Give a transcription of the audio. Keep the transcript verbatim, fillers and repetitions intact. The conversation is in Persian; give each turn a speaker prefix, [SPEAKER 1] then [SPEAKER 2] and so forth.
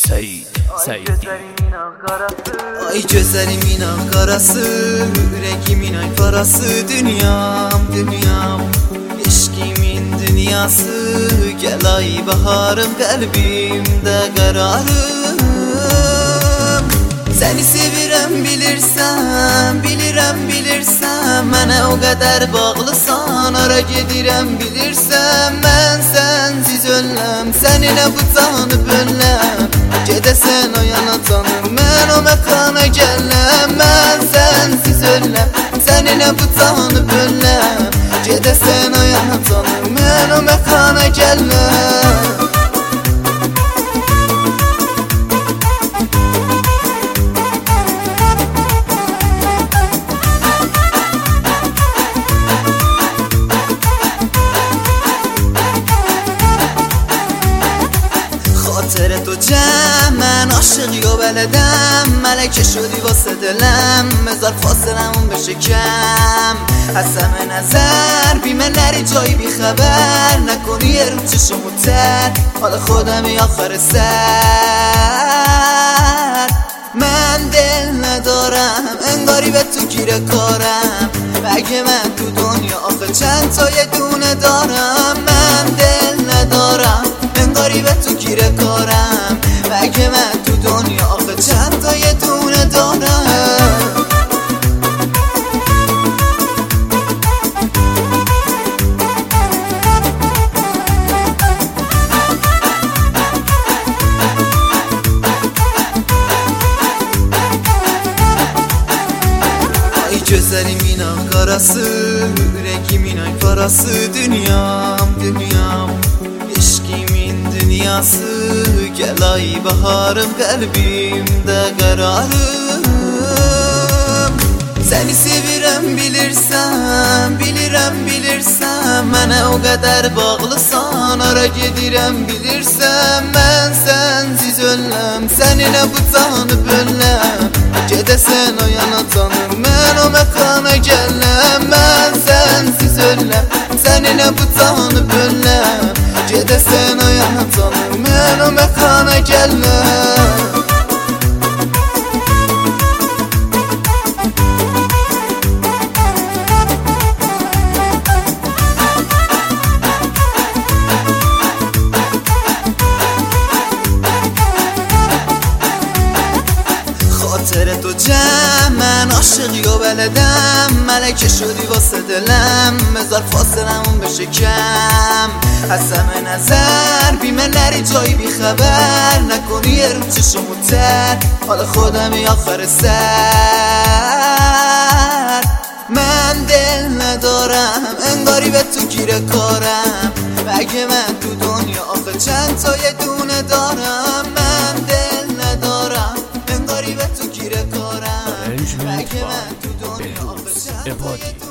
[SPEAKER 1] Seyid, Seyid
[SPEAKER 2] Ay gözlərimin ağ qarası, ürəgimin ay parası, dünyam, dünyam, eşkimin dünyası. Gəl ay baharım, qəlbimdə qərarım. Səni sevirəm, bilirsən, bilirəm, bilirsən. Mənə o qədər bağlısan, ara gedirəm, bilirsən. Mən sənsiz öləm, səninlə bu canı böləm. Gedəsən o yana canım, mən o məkana gələm. Mən sənsiz öləm, səninlə bu canı böləm. Gedəsən o yana canım, mən o məkana gələm. خاطر تو جمع عاشقی و بلدم، ملکه شدی واسه دلم. بذار فاصلمون بشه کم، از همه نظر بیمه نری جایی بی خبر. نکنی یه رو چشمو تر، حالا خودمی آخر سر. من دل ندارم، انگاری به تو گیره کارم. بگه من تو دنیا آخه چند تا یه دونه دارم. من دل ندارم، انگاری به تو گیره کارم. بگه من تو دنیا آخه چند تا یه دونه دارم. Ay gözlərimin ağ qarası, ürəgimin ay parası, dünyam, dünyam, eşkimin dünyası. Gəl ay baharım, qəlbimdə qərarım. Səni sevirəm, bilirsən, bilirəm, bilirsən. Mənə o qədər bağlısan, ara gedirəm, bilirsən. Mən sənsiz öləm, səninlə bu canı böləm. Gedəsən o yana canım, mən o məkana gələm. Mən sənsiz öləm, səninlə bu canı böləm. Gedəsən o yana canım, mən o məkana gələm. خاطر تو جمع عاشقی و بلدم، ملکه شدی واسه دلم. بذار فاصلمون بشه کم، از همه نظر بیمه نری جایی بی خبر. نکنی یه رو چشمو تر، حالا خودمی آخر سر. من دل ندارم، انگاری به تو گیره کارم. بگه من تو دنیا آخه چند تا یه دونه دارم. من دل ندارم، انگاری به تو گیره کارم. بگه من تو دنیا آخه چند تا یه دونه